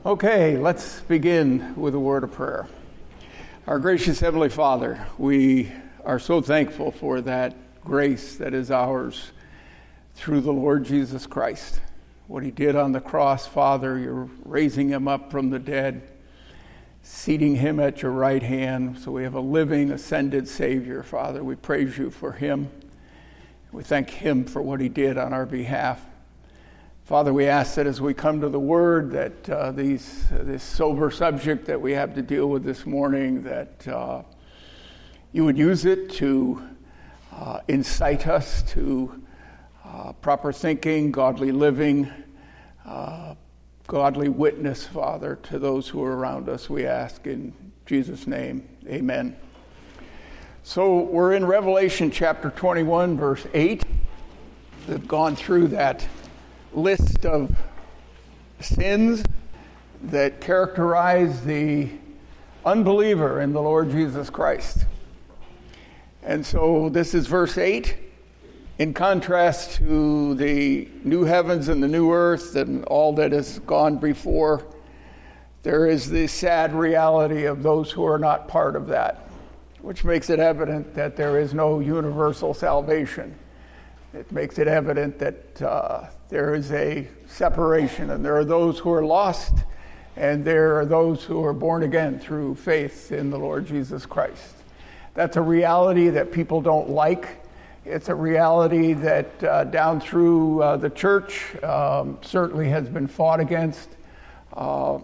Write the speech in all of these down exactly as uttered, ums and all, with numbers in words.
Okay, let's begin with a word of prayer. Our gracious Heavenly Father, we are so thankful for that grace that is ours through the Lord Jesus Christ. What he did on the cross, Father, you're raising him up from the dead, seating him at your right hand, so we have a living, ascended Savior, Father. We praise you for him. We thank him for what he did on our behalf. Father, we ask that as we come to the Word, that uh, these uh, this sober subject that we have to deal with this morning, that uh, you would use it to uh, incite us to uh, proper thinking, godly living, uh, godly witness, Father, to those who are around us. We ask in Jesus' name, amen. So we're in Revelation chapter twenty-one, verse eight. We've gone through that list of sins that characterize the unbeliever in the Lord Jesus Christ. And so this is verse eight, in contrast to the new heavens and the new earth and all that has gone before. There is the sad reality of those who are not part of that, which makes it evident that there is no universal salvation. It makes it evident that uh, there is a separation, and there are those who are lost, and there are those who are born again through faith in the Lord Jesus Christ. That's a reality that people don't like. It's a reality that uh, down through uh, the church um, certainly has been fought against. Uh,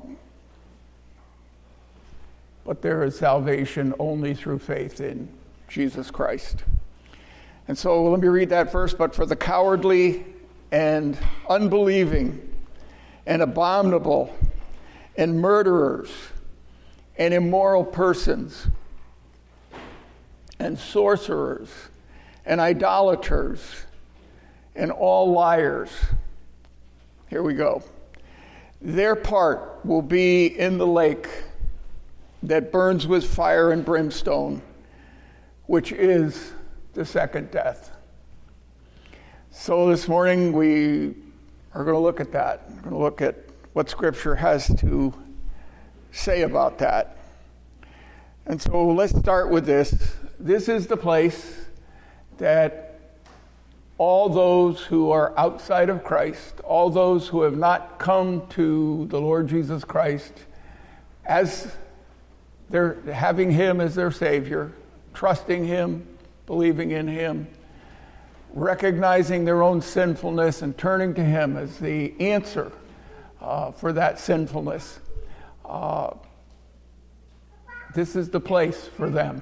but there is salvation only through faith in Jesus Christ. And so let me read that first. But for the cowardly and unbelieving and abominable and murderers and immoral persons and sorcerers and idolaters and all liars, here we go, their part will be in the lake that burns with fire and brimstone, which is the second death. So this morning we are going to look at that. We're going to look at what Scripture has to say about that. And so let's start with this. This is the place that all those who are outside of Christ, all those who have not come to the Lord Jesus Christ as they're having him as their Savior, trusting him, believing in him, recognizing their own sinfulness and turning to him as the answer uh, for that sinfulness. Uh, this is the place for them.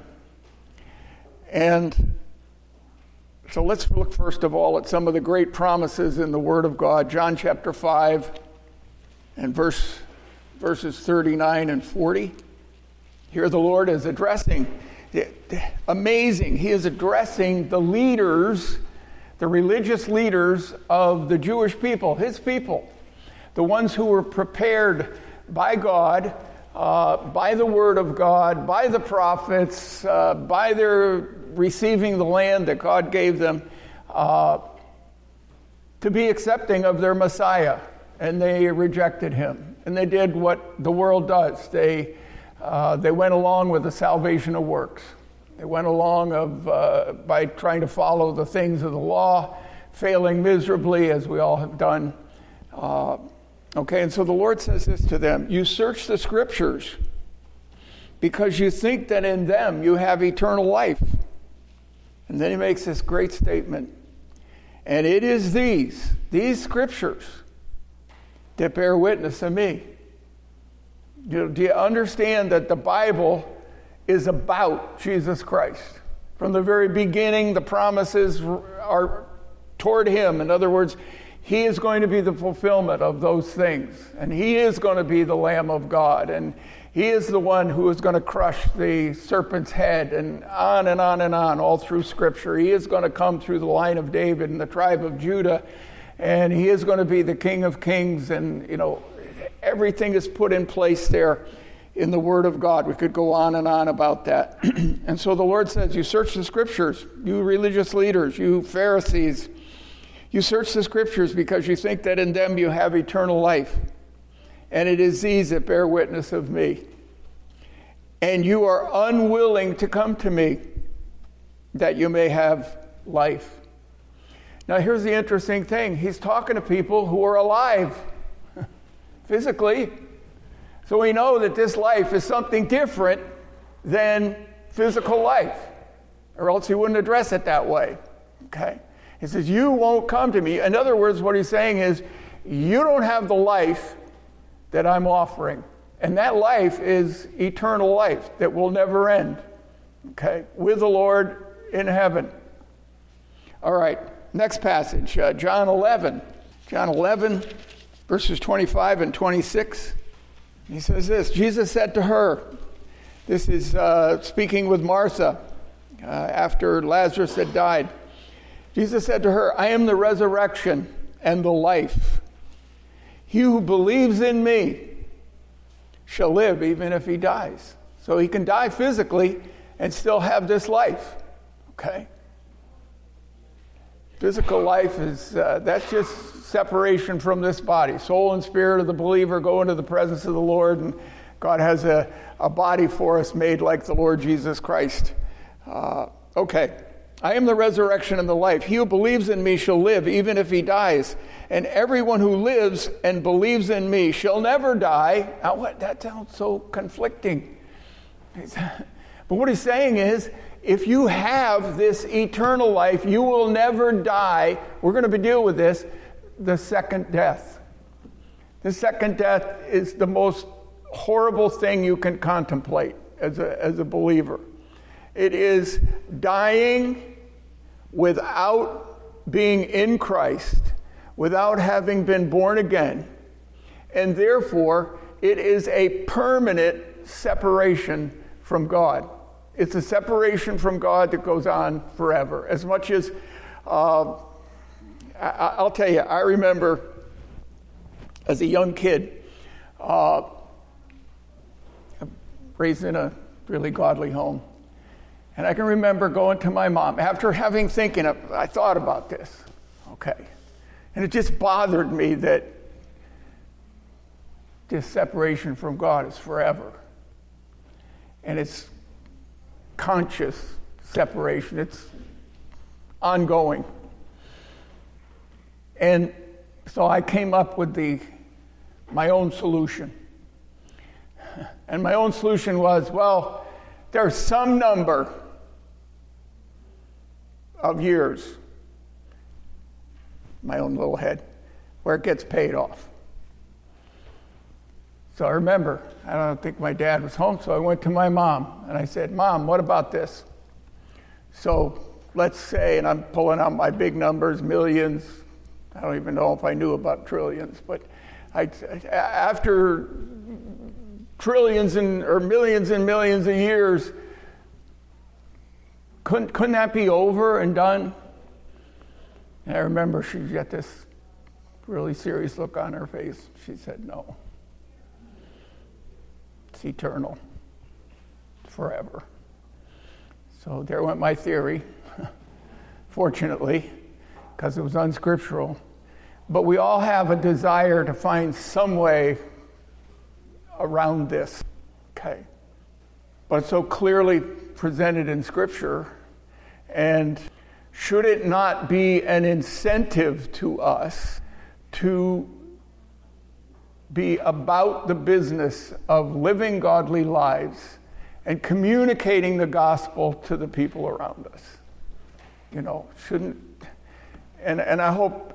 And so let's look first of all at some of the great promises in the Word of God. John chapter five and verse verses thirty-nine and forty. Here the Lord is addressing, amazing, he is addressing the leaders, the religious leaders of the Jewish people, his people, the ones who were prepared by God, uh, by the Word of God, by the prophets, uh, by their receiving the land that God gave them, uh, to be accepting of their Messiah. And they rejected him. And they did what the world does. They uh, they went along with the salvation of works. They went along of uh, by trying to follow the things of the law, failing miserably, as we all have done. Uh, okay, and so the Lord says this to them: you search the Scriptures because you think that in them you have eternal life. And then he makes this great statement: and it is these, these Scriptures that bear witness of me. You know, do you understand that the Bible is about Jesus Christ? From the very beginning, the promises are toward him. In other words, he is going to be the fulfillment of those things. And he is going to be the Lamb of God. And he is the one who is going to crush the serpent's head, and on and on and on, all through Scripture. He is going to come through the line of David and the tribe of Judah. And he is going to be the King of Kings. And, you know, everything is put in place there in the Word of God. We could go on and on about that. And so the Lord says, you search the Scriptures, you religious leaders, you Pharisees. You search the Scriptures because you think that in them you have eternal life. and it is these that bear witness of me. And you are unwilling to come to me, that you may have life. Now here's the interesting thing. He's talking to people who are alive, physically. So we know that this life is something different than physical life, or else he wouldn't address it that way. Okay? He says, you won't come to me. In other words, what he's saying is, you don't have the life that I'm offering. And that life is eternal life that will never end. Okay? With the Lord in heaven. All right. Next passage, uh, John eleven. John eleven, verses twenty-five and twenty-six. He says this, Jesus said to her, this is uh, speaking with Martha uh, after Lazarus had died. Jesus said to her, I am the resurrection and the life. He who believes in me shall live even if he dies. So he can die physically and still have this life. Okay? Physical life is, uh, that's just separation from this body. Soul and spirit of the believer go into the presence of the Lord, and God has a, a body for us made like the Lord Jesus Christ. Uh, okay. I am the resurrection and the life. He who believes in me shall live, even if he dies. And everyone who lives and believes in me shall never die. Now, what? That sounds so conflicting. But what he's saying is, if you have this eternal life, you will never die. We're going to be dealing with this, the second death. The second death is the most horrible thing you can contemplate as a, as a believer. It is dying without being in Christ, without having been born again, and therefore it is a permanent separation from God. It's a separation from God that goes on forever. As much as, uh, I, I'll tell you, I remember as a young kid, uh, raised in a really godly home. And I can remember going to my mom, after having thinking, of, I thought about this, okay. And it just bothered me that this separation from God is forever. And it's conscious separation. It's ongoing. And so I came up with the my own solution. And my own solution was, well, there's some number of years, my own little head, where it gets paid off. So I remember, I don't think my dad was home, so I went to my mom, and I said, Mom, what about this? So let's say, and I'm pulling out my big numbers, millions, I don't even know if I knew about trillions, but I, after trillions and or millions and millions of years, couldn't couldn't that be over and done? And I remember she got this really serious look on her face. She said, no. It's eternal. Forever. So there went my theory, fortunately, because it was unscriptural. But we all have a desire to find some way around this. Okay. But it's so clearly presented in Scripture, and should it not be an incentive to us to be about the business of living godly lives and communicating the gospel to the people around us? You know, shouldn't, and, and I hope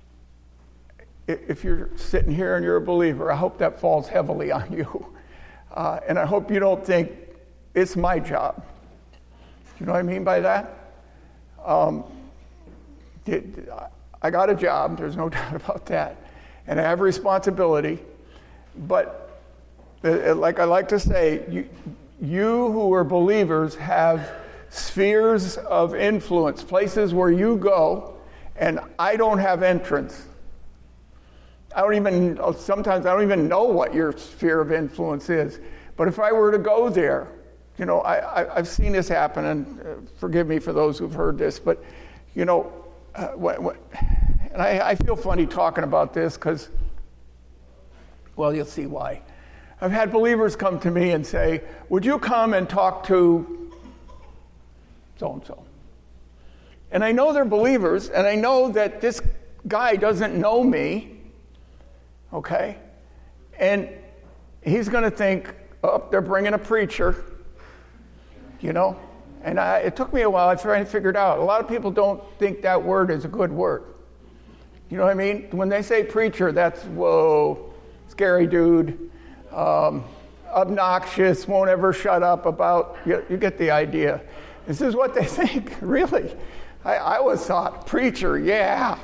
if you're sitting here and you're a believer, I hope that falls heavily on you. Uh, and I hope you don't think it's my job. You know what I mean by that? Um, it, I got a job, there's no doubt about that. And I have responsibility. But uh, like I like to say, you, you who are believers have spheres of influence, places where you go, and I don't have entrance. I don't even, sometimes I don't even know what your sphere of influence is. But if I were to go there, you know, I, I, I've seen this happen, and uh, forgive me for those who've heard this, but, you know, uh, what, what, and I, I feel funny talking about this because Well, you'll see why. I've had believers come to me and say, would you come and talk to so-and-so? And I know they're believers, and I know that this guy doesn't know me, okay? And he's going to think, oh, they're bringing a preacher, you know? And I, it took me a while. I tried to figure it out. A lot of people don't think that word is a good word. You know what I mean? When they say preacher, that's, whoa, scary dude, um, obnoxious, won't ever shut up about, you, you get the idea. This is what they think, really. I, I always thought, preacher, yeah.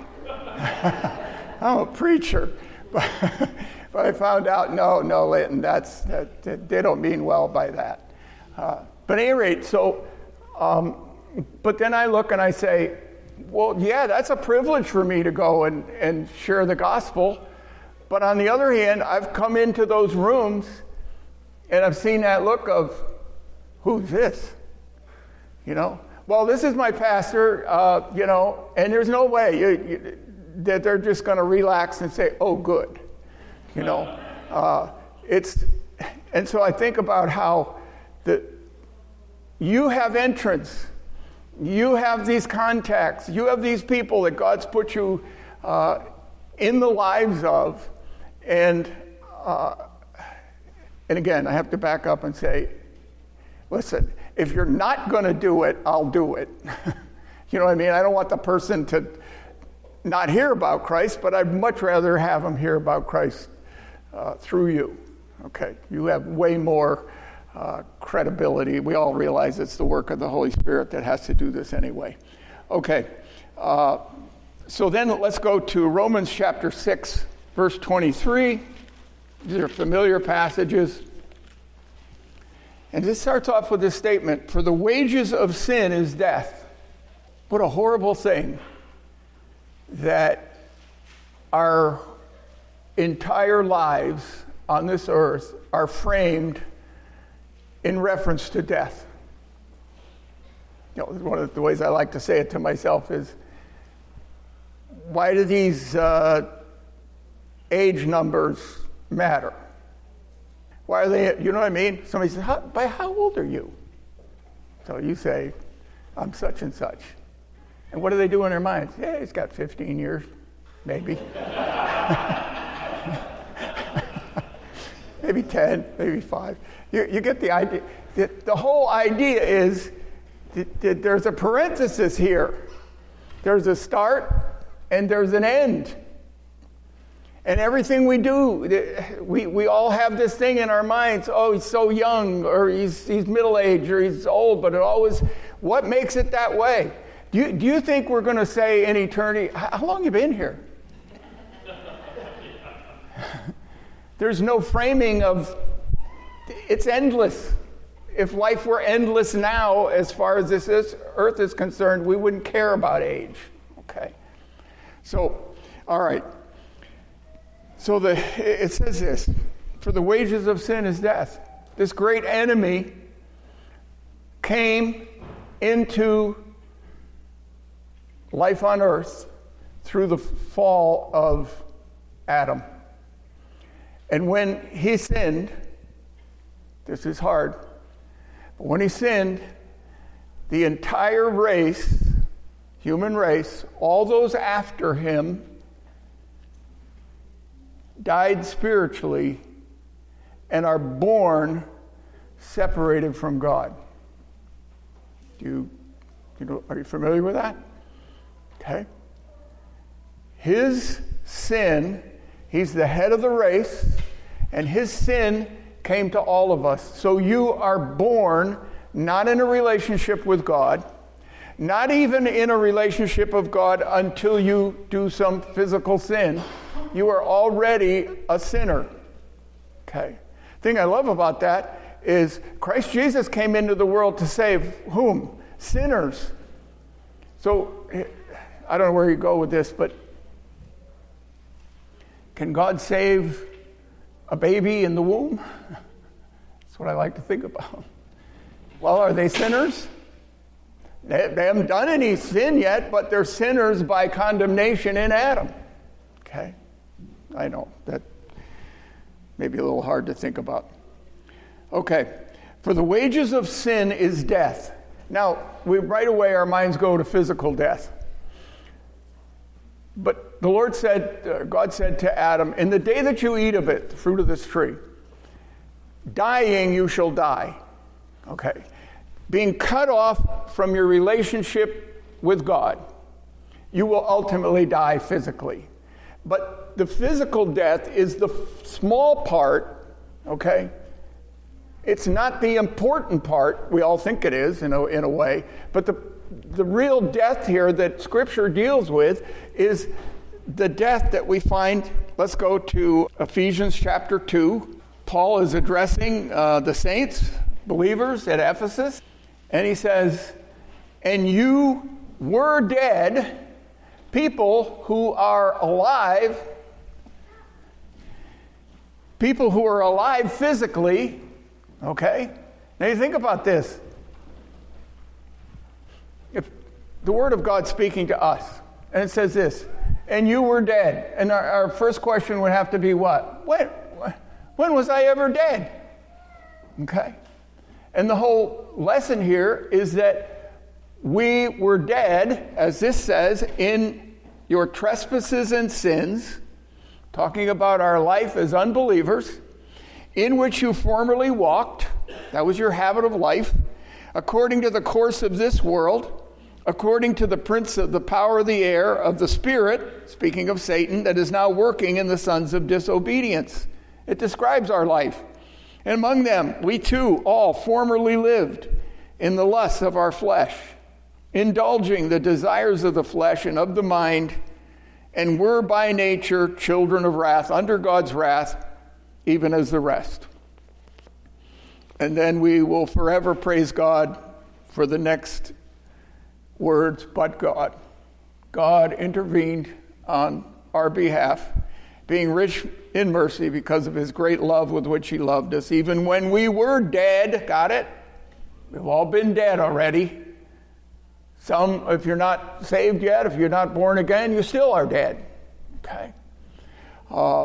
I'm a preacher. But, but I found out, no, no, Linton, that's, that, that, they don't mean well by that. Uh, but at any rate, so, um, but then I look and I say, well, yeah, that's a privilege for me to go and, and share the gospel. But on the other hand, I've come into those rooms and I've seen that look of, who's this? You know? Well, this is my pastor, uh, you know, and there's no way you, you, that they're just going to relax and say, oh, good. You know? Uh, it's, and so I think about how the, you have entrance. You have these contacts. You have these people that God's put you uh, in the lives of. And uh, and again, I have to back up and say, listen, if you're not going to do it, I'll do it. You know what I mean? I don't want the person to not hear about Christ, but I'd much rather have them hear about Christ uh, through you. Okay, you have way more Uh, credibility. We all realize it's the work of the Holy Spirit that has to do this anyway. Okay, uh, so then let's go to Romans chapter six, verse twenty-three. These are familiar passages. And this starts off with this statement, for the wages of sin is death. What a horrible thing that our entire lives on this earth are framed in reference to death. You know, one of the ways I like to say it to myself is, why do these uh, age numbers matter? Why are they, you know what I mean? Somebody says, how, by how old are you? So you say, I'm such and such. And what do they do in their minds? Yeah, he's got fifteen years, maybe. Maybe ten, maybe five. You, you get the idea. The, the whole idea is that, that there's a parenthesis here. There's a start and there's an end. And everything we do, we, we all have this thing in our minds, oh, he's so young, or he's he's middle-aged, or he's old, but it always, what makes it that way? Do you, do you think we're going to say in eternity, how long have you been here? There's no framing of, it's endless. If life were endless now, as far as this is, earth is concerned, we wouldn't care about age. Okay. So, all right. So the it says this, for the wages of sin is death. This great enemy came into life on earth through the fall of Adam. And when he sinned, this is hard, but when he sinned, the entire race, human race, all those after him, died spiritually and are born separated from God. Do you, you know, are you familiar with that? Okay. His sin, he's the head of the race, and his sin came to all of us. So you are born not in a relationship with God, not even in a relationship of God until you do some physical sin. You are already a sinner. Okay. The thing I love about that is Christ Jesus came into the world to save whom? Sinners. So I don't know where you go with this, but can God save a baby in the womb? That's what I like to think about. Well, are they sinners? They, they haven't done any sin yet, but they're sinners by condemnation in Adam. Okay? I know that maybe a little hard to think about. Okay. For the wages of sin is death. Now, we right away our minds go to physical death. But the Lord said, uh, God said to Adam, in the day that you eat of it, the fruit of this tree, dying you shall die. Okay. Being cut off from your relationship with God, you will ultimately die physically. But the physical death is the f- small part, okay? It's not the important part. We all think it is, in a, in a way. But the, the real death here that Scripture deals with is the death that we find. Let's go to Ephesians chapter two. Paul is addressing uh, the saints, believers at Ephesus. And he says, and you were dead, people who are alive, people who are alive physically. Okay? Now you think about this. If the Word of God's speaking to us, and it says this, and you were dead. And our, our first question would have to be what? When, when was I ever dead? Okay? And the whole lesson here is that we were dead, as this says, in your trespasses and sins, talking about our life as unbelievers, in which you formerly walked, that was your habit of life, according to the course of this world, according to the prince of the power of the air, of the spirit, speaking of Satan, that is now working in the sons of disobedience. It describes our life. And among them, we too all formerly lived in the lusts of our flesh, indulging the desires of the flesh and of the mind, and were by nature children of wrath, under God's wrath, even as the rest. And then we will forever praise God for the next words, but God. God intervened on our behalf, being rich in mercy because of his great love with which he loved us, even when we were dead. Got it? We've all been dead already. Some, if you're not saved yet, if you're not born again, you still are dead. Okay? Uh,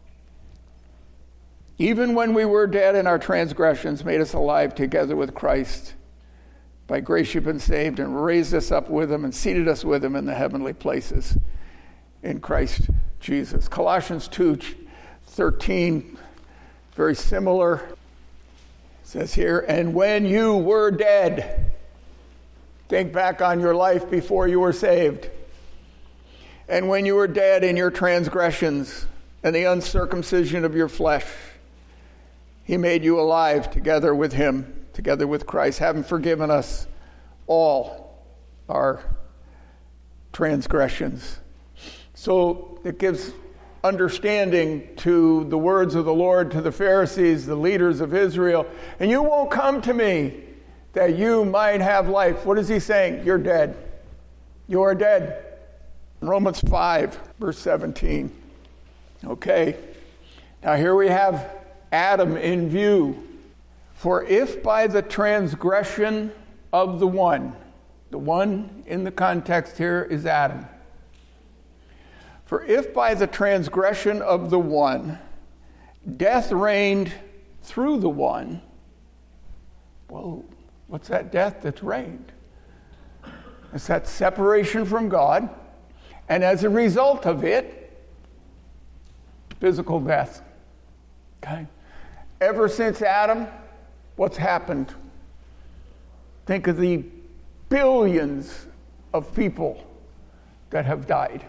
Even when we were dead in our transgressions, made us alive together with Christ. By grace you've been saved, and raised us up with him and seated us with him in the heavenly places in Christ Jesus. Colossians two thirteen, very similar. It says here, and when you were dead, think back on your life before you were saved. And when you were dead in your transgressions and the uncircumcision of your flesh, he made you alive together with him, together with Christ, having forgiven us all our transgressions. So it gives understanding to the words of the Lord to the Pharisees, the leaders of Israel. And you won't come to me that you might have life. What is he saying? You're dead. You are dead. Romans five, verse seventeen. Okay. Now here we have Adam in view. For if by the transgression of the one, the one in the context here is Adam. For if by the transgression of the one, death reigned through the one, whoa, what's that death that's reigned? It's that separation from God, and as a result of it, physical death. Okay? Ever since Adam, what's happened? Think of the billions of people that have died.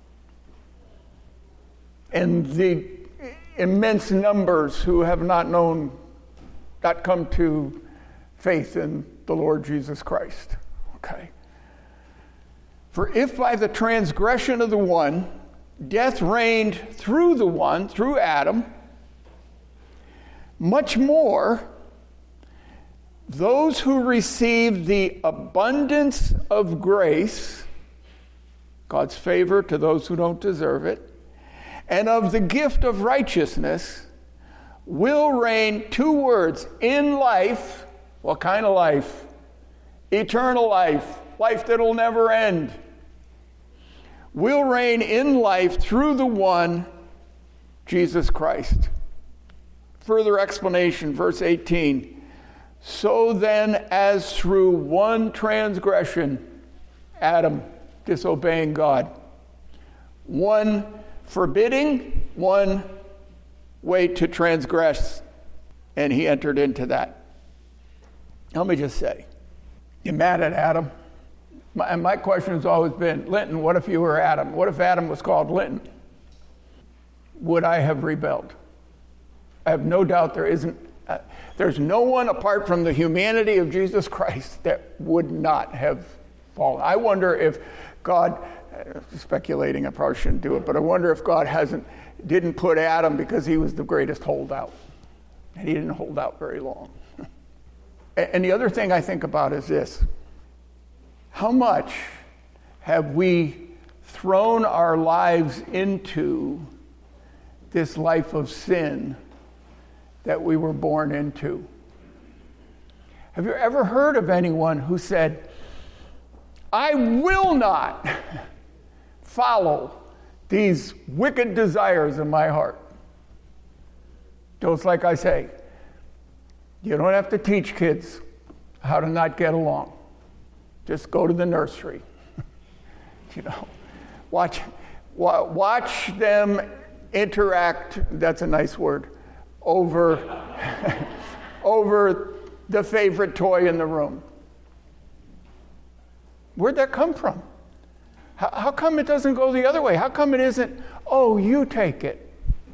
And the immense numbers who have not known, not come to faith in the Lord Jesus Christ. Okay. For if by the transgression of the one, death reigned through the one, through Adam, much more, those who receive the abundance of grace, God's favor to those who don't deserve it, and of the gift of righteousness, will reign, two words, in life. What kind of life? Eternal life, life that'll never end. Will reign in life through the one, Jesus Christ. further explanation, verse eighteen. So then, as through one transgression, Adam disobeying God, one forbidding, one way to transgress, and he entered into that. Let me just say, you mad at Adam? My, and my question has always been, Linton, what if you were Adam? What if Adam was called Linton? Would I have rebelled? I have no doubt there isn't, uh, there's no one apart from the humanity of Jesus Christ that would not have fallen. I wonder if God, uh, speculating, I probably shouldn't do it, but I wonder if God hasn't, didn't put Adam because he was the greatest holdout. And he didn't hold out very long. And the other thing I think about is this. How much have we thrown our lives into this life of sin that we were born into? Have you ever heard of anyone who said, I will not follow these wicked desires in my heart? Just like I say, you don't have to teach kids how to not get along. Just go to the nursery. You know, watch, watch them interact, that's a nice word, over, over the favorite toy in the room. Where'd that come from? How, how come it doesn't go the other way? How come it isn't, oh, you take it?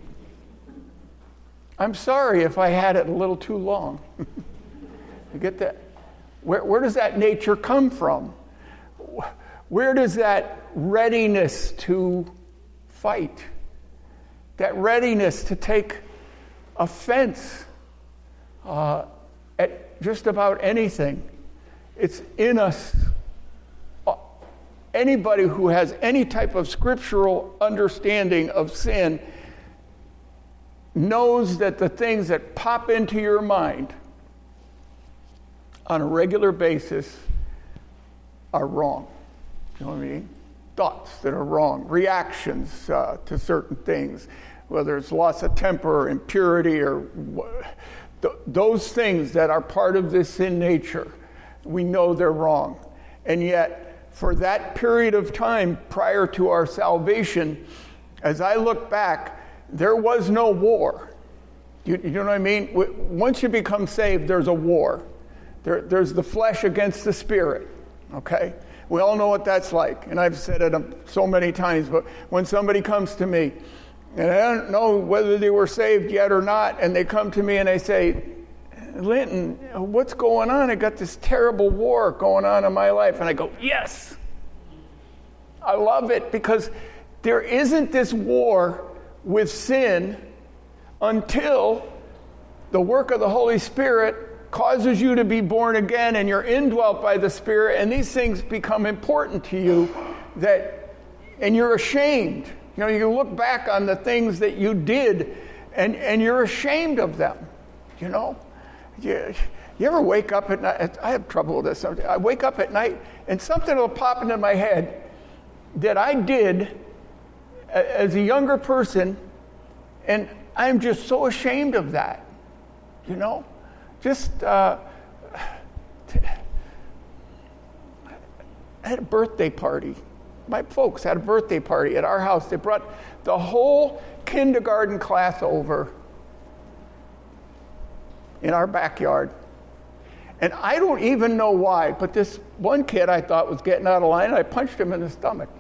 I'm sorry if I had it a little too long. You get that? Where, where does that nature come from? Where does that readiness to fight, that readiness to take offense uh, at just about anything? It's in us. Anybody who has any type of scriptural understanding of sin knows that the things that pop into your mind on a regular basis are wrong. You know what I mean? Thoughts that are wrong, reactions uh, to certain things, whether it's loss of temper or impurity or th- those things that are part of this sin nature, we know they're wrong. And yet, for that period of time prior to our salvation, as I look back, there was no war. You, you know what I mean? Once you become saved, there's a war. There, there's the flesh against the spirit, okay? We all know what that's like, and I've said it so many times, but when somebody comes to me, and I don't know whether they were saved yet or not, and they come to me and they say, Linton, what's going on? I got this terrible war going on in my life. And I go, yes! I love it, because there isn't this war with sin until the work of the Holy Spirit causes you to be born again and you're indwelt by the Spirit, and these things become important to you, that, and you're ashamed. You know, you look back on the things that you did and, and you're ashamed of them, you know. You, you ever wake up at night? I have trouble with this. I wake up at night and something will pop into my head that I did as a younger person, and I'm just so ashamed of that, you know. Just, uh, I had a birthday party. My folks had a birthday party at our house. They brought the whole kindergarten class over in our backyard. And I don't even know why, but this one kid I thought was getting out of line, and I punched him in the stomach.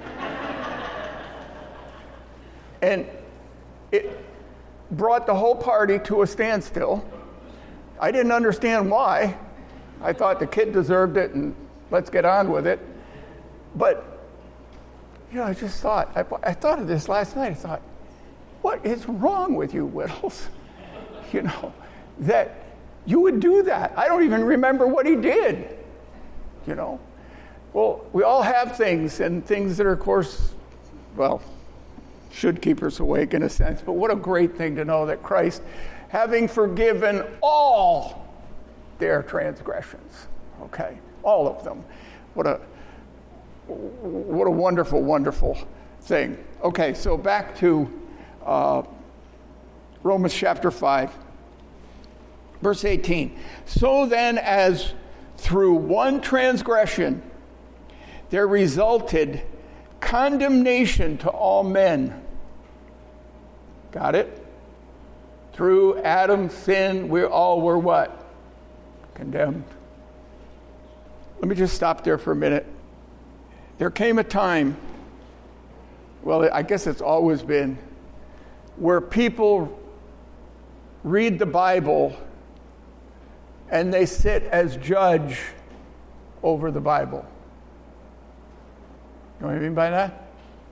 And it brought the whole party to a standstill. I didn't understand why. I thought the kid deserved it, and let's get on with it. But, you know, I just thought, I, I thought of this last night. I thought, what is wrong with you, Whittles? You know, that you would do that. I don't even remember what he did, you know. Well, we all have things, and things that are, of course, well, should keep us awake in a sense. But what a great thing to know that Christ, having forgiven all their transgressions, okay, all of them. What a what a wonderful, wonderful thing. Okay, so back to uh, Romans chapter five, verse eighteen. So then, as through one transgression there resulted condemnation to all men. Got it? Through Adam's sin, we all were what? Condemned. Let me just stop there for a minute. There came a time, well, I guess it's always been, where people read the Bible and they sit as judge over the Bible. You know what I mean by that?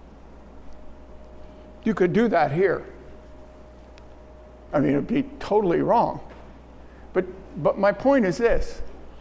You could do that here. I mean, it would be totally wrong. But but my point is this.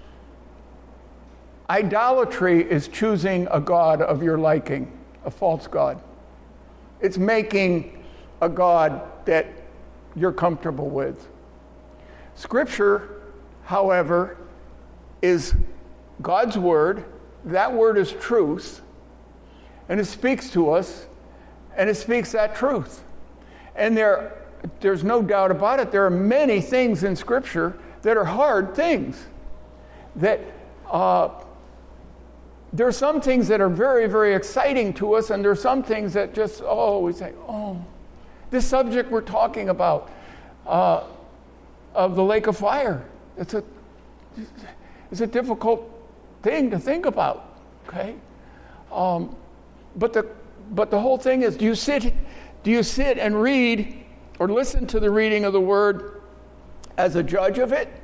Idolatry is choosing a god of your liking, a false god. It's making a god that you're comfortable with. Scripture, however, is God's word. That word is truth. And it speaks to us, and it speaks that truth. And there, there's no doubt about it, there are many things in Scripture that are hard things. That uh, there are some things that are very, very exciting to us, and there are some things that just, oh, we say, oh, this subject we're talking about, uh, of the lake of fire, it's a, it's a difficult thing to think about, okay? Um, But the but the whole thing is, do you sit do you sit and read or listen to the reading of the word as a judge of it,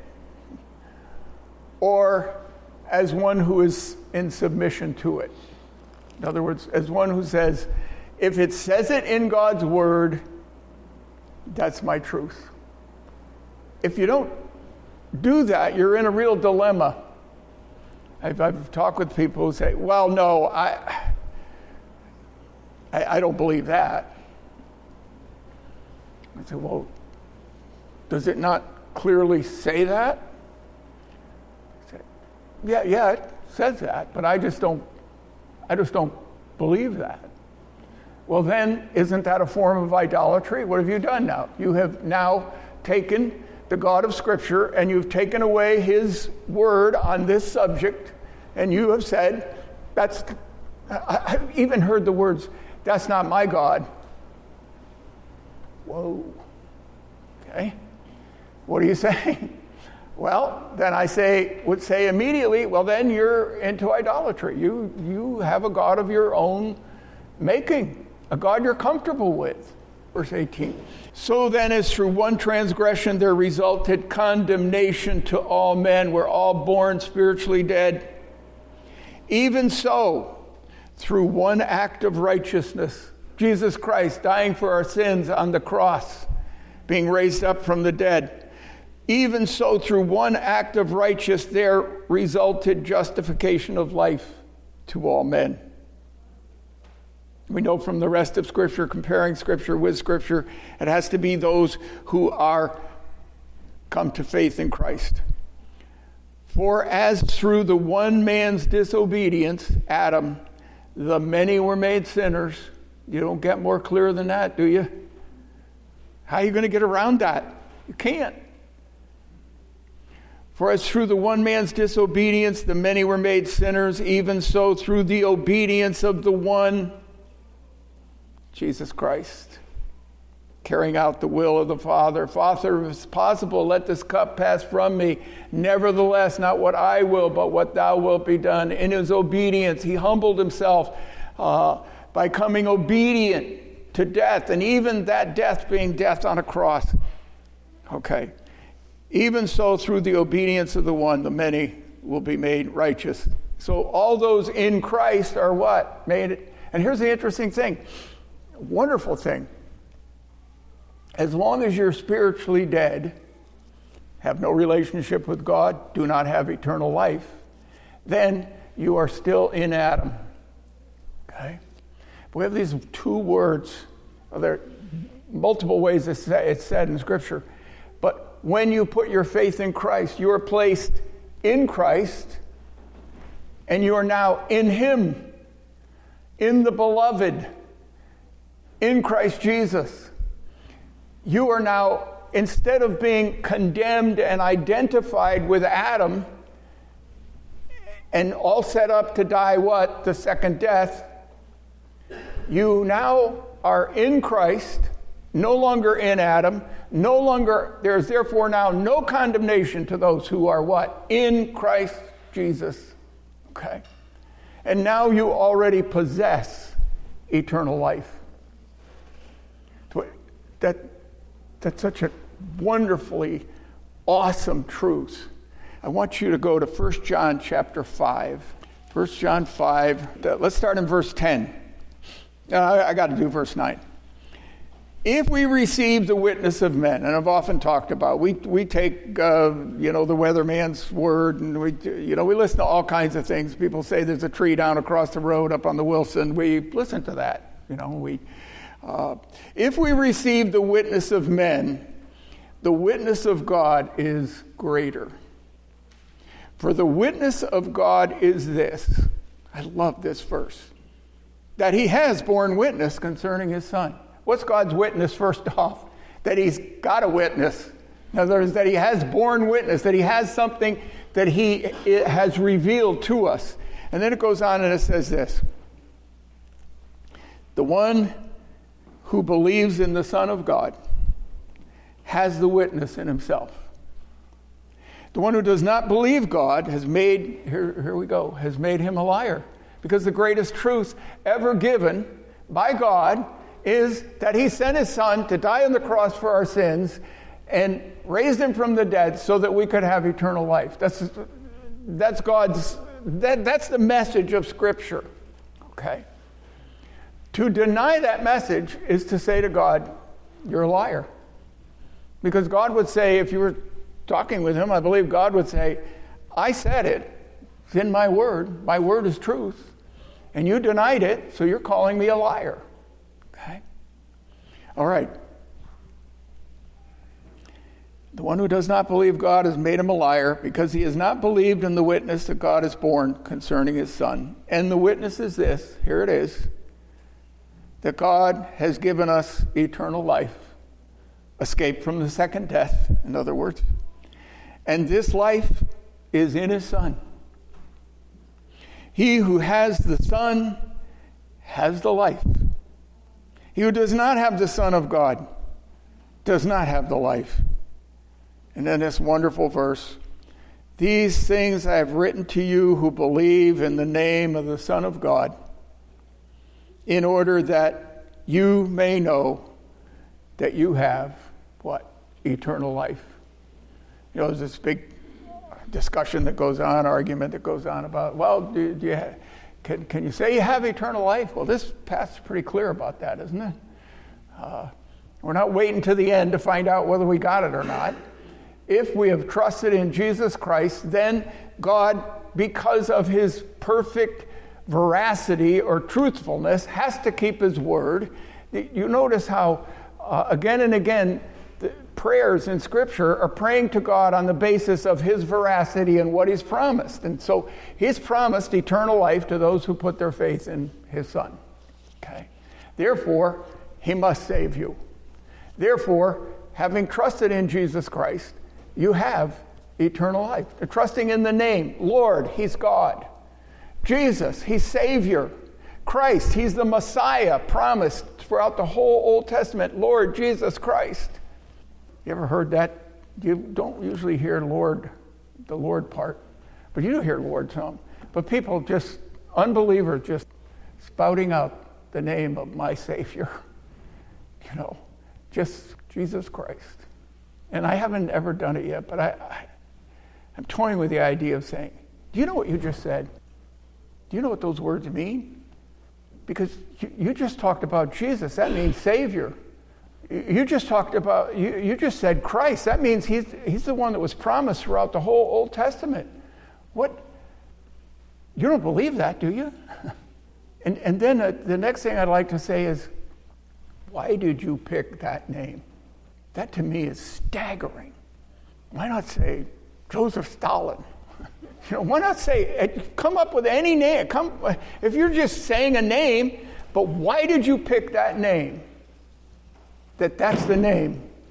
or as one who is in submission to it? In other words, as one who says, if it says it in God's word, that's my truth. If you don't do that, you're in a real dilemma. I've, I've talked with people who say, well, no, I... I, I don't believe that. I said, well, does it not clearly say that? I said, yeah, yeah, it says that, but I just don't, I just don't believe that. Well, then, isn't that a form of idolatry? What have you done now? You have now taken the God of Scripture and you've taken away His word on this subject, and you have said, that's, I, I've even heard the words, that's not my God. Whoa. Okay. What are you saying? Well, then I say would say immediately, well, then you're into idolatry. You you have a God of your own making, a God you're comfortable with. Verse eighteen. So then, as through one transgression there resulted condemnation to all men, we're all born spiritually dead. Even so, through one act of righteousness, Jesus Christ dying for our sins on the cross, being raised up from the dead, even so through one act of righteousness there resulted justification of life to all men. We know from the rest of Scripture, comparing Scripture with Scripture, it has to be those who are come to faith in Christ. For as through the one man's disobedience, Adam, the many were made sinners. You don't get more clear than that, do you? How are you going to get around that? You can't. For as through the one man's disobedience the many were made sinners, even so through the obedience of the one, Jesus Christ, carrying out the will of the Father. Father, if it's possible, let this cup pass from me. Nevertheless, not what I will, but what thou wilt be done. In his obedience, he humbled himself uh, by coming obedient to death, and even that death being death on a cross. Okay. Even so, through the obedience of the one, the many will be made righteous. So all those in Christ are what? Made. And here's the interesting thing. Wonderful thing. As long as you're spiritually dead, have no relationship with God, do not have eternal life, then you are still in Adam. Okay? But we have these two words. Well, there are multiple ways it's said in Scripture. But when you put your faith in Christ, you are placed in Christ, and you are now in Him, in the Beloved, in Christ Jesus. you are now, instead of being condemned and identified with Adam and all set up to die what? The second death, you now are in Christ, no longer in Adam, no longer, there is therefore now no condemnation to those who are what? In Christ Jesus. Okay? And now you already possess eternal life. That, that's such a wonderfully awesome truth. I want you to go to First John chapter five. First John five, let's start in verse ten. Uh, I, I got to do verse nine. If we receive the witness of men, and I've often talked about, we we take uh, you know the weatherman's word, and we you know we listen to all kinds of things. People say there's a tree down across the road up on the Wilson. We listen to that. You know we uh, if we receive the witness of men, the witness of God is greater. For the witness of God is this. I love this verse. That he has borne witness concerning his son. What's God's witness first off? That he's got a witness. In other words, that he has borne witness, that he has something that he has revealed to us. And then it goes on and it says this. The one who believes in the Son of God has the witness in himself. The one who does not believe God has made, here, here we go, has made him a liar. Because the greatest truth ever given by God is that he sent his son to die on the cross for our sins and raised him from the dead so that we could have eternal life. That's that's God's, that, that's the message of Scripture. Okay? To deny that message is to say to God, you're a liar. Because God would say, if you were talking with him, I believe God would say, I said it. It's in my word. My word is truth. And you denied it, so you're calling me a liar. Okay? All right. The one who does not believe God has made him a liar because he has not believed in the witness that God has borne concerning his son. And the witness is this, here it is, that God has given us eternal life, escape from the second death, in other words. And this life is in his son. He who has the Son has the life. He who does not have the Son of God does not have the life. And then this wonderful verse, these things I have written to you who believe in the name of the Son of God, in order that you may know that you have, what? Eternal life. You know, there's this big discussion that goes on, argument that goes on about, well, do, do you have, can, can you say you have eternal life? Well, this passage is pretty clear about that, isn't it? Uh, we're not waiting to the end to find out whether we got it or not. If we have trusted in Jesus Christ, then God, because of his perfect veracity or truthfulness, has to keep his word. You notice how uh, again and again the prayers in Scripture are praying to God on the basis of his veracity and what he's promised. And so he's promised eternal life to those who put their faith in his Son. Okay. Therefore, he must save you. Therefore, having trusted in Jesus Christ, you have eternal life. They're trusting in the name. Lord, he's God. Jesus, he's Savior. Christ, he's the Messiah promised throughout the whole Old Testament. Lord Jesus Christ. You ever heard that? You don't usually hear Lord, the Lord part, but you do hear Lord some. But people just, unbelievers just spouting out the name of my Savior. You know, just Jesus Christ. And I haven't ever done it yet, but I, I, I'm toying with the idea of saying, do you know what you just said? Do you know what those words mean? Because you, you just talked about Jesus. That means Savior. You just talked about, you, you just said Christ. That means he's, he's the one that was promised throughout the whole Old Testament. What? You don't believe that, do you? and, and then uh, the next thing I'd like to say is, why did you pick that name? That to me is staggering. Why not say Joseph Stalin? You know, why not say, come up with any name? Come, if you're just saying a name, but why did you pick that name? That that's the name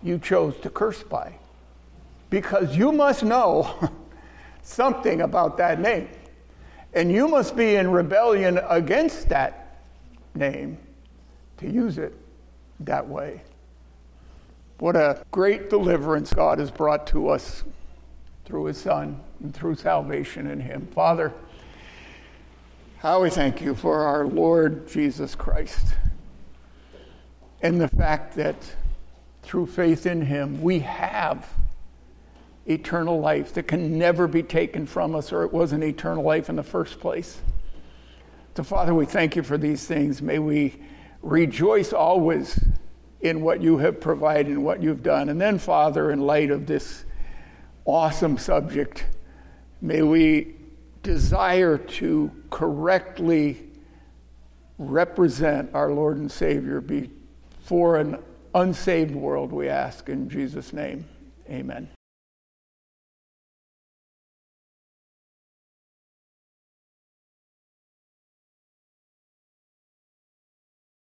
you chose to curse by. Because you must know something about that name. And you must be in rebellion against that name to use it that way. What a great deliverance God has brought to us through his Son and through salvation in him. Father, how we thank you for our Lord Jesus Christ and the fact that through faith in him we have eternal life that can never be taken from us, or it wasn't eternal life in the first place. So Father, we thank you for these things. May we rejoice always in what you have provided and what you've done. And then, Father, in light of this awesome subject, may we desire to correctly represent our Lord and Savior before an unsaved world, we ask in Jesus' name. Amen.